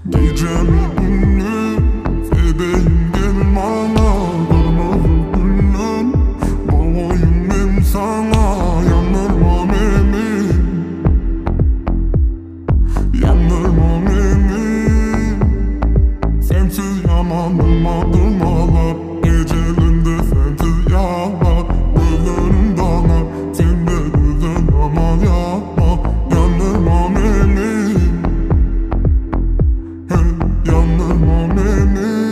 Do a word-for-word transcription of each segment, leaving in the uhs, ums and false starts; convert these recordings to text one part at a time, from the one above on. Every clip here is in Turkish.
Gecenin günü fedeyim gelin bana. Kırmızı güller boğayım ben sana. Yandırma beni, yandırma beni. Sensiz yamanım adırmalar. Gecelinde sensiz yağlar. Gözlerim dağlar, sen de güzel ama yapma. Yandırma beni, hey, yandırma beni.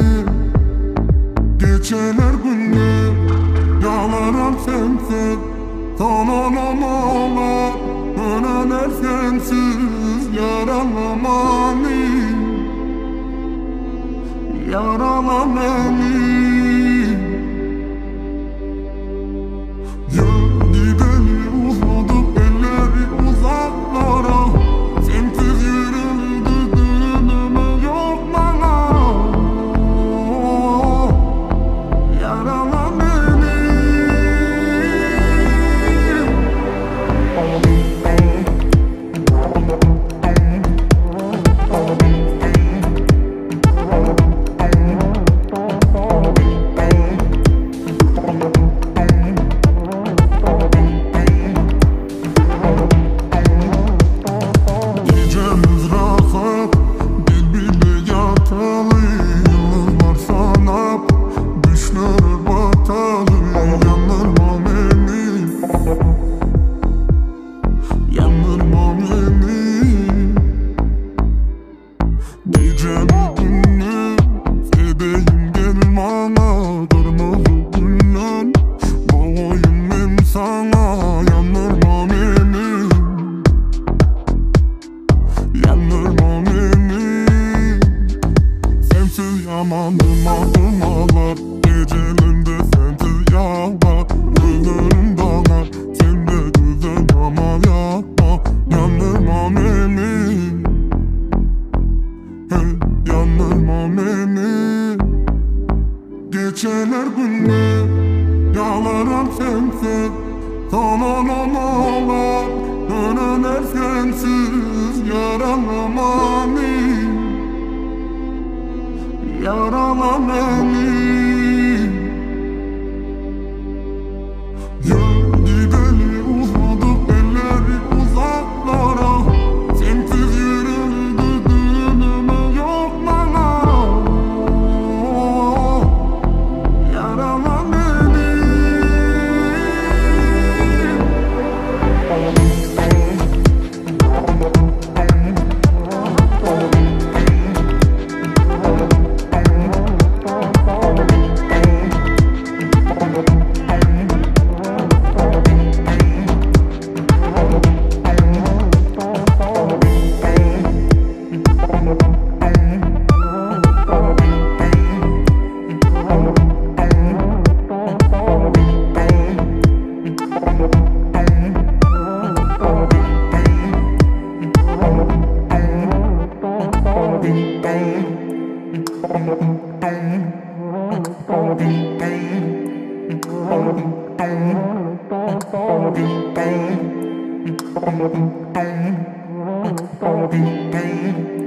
Geceler gündür yağlarım sensiz. Sonlanamalar, döneler sensiz. Yaralama beni, yarala beni. Ya gideli uzadık elleri uzaklara. Sensiz yürüdü döneme yok bana. Yarala beni. Gecemiz rahat, birbirine yatalı. Yıldızlar sanap, düşler batalı. Yandırma beni, yandırma beni. Gecenin günü fedeyim gelin bana. Kırmızı güller boğayım ben sana. Yandırma beni, yandırma beni. Sensiz yamanım adırmalar. Gecelerinde sensiz yağlar. Gözlerim dağlar, sen de güzel ama yapma. Yandırma beni, hey, yandırma beni. Geceler gündür yağlarım sensiz. Sonlanamalar, döneler sensiz. Yaralama beni, yarala beni. Ya gideli uzadık elleri uzaklara. Sensiz yürüdü döneme yok bana. Yarala beni. Bang.